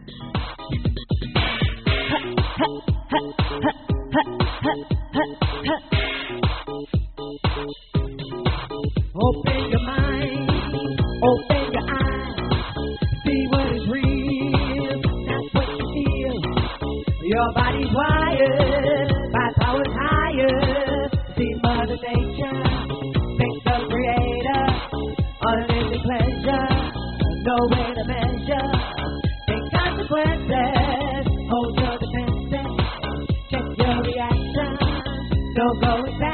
Open your mind, open your eyes, see what is real, that's what you feel. Your body's wired, by powers higher. See Mother Nature, thank the Creator, unlimited pleasure, no way to measure. Take consequences, hold your defenses, check your reaction, don't go insane.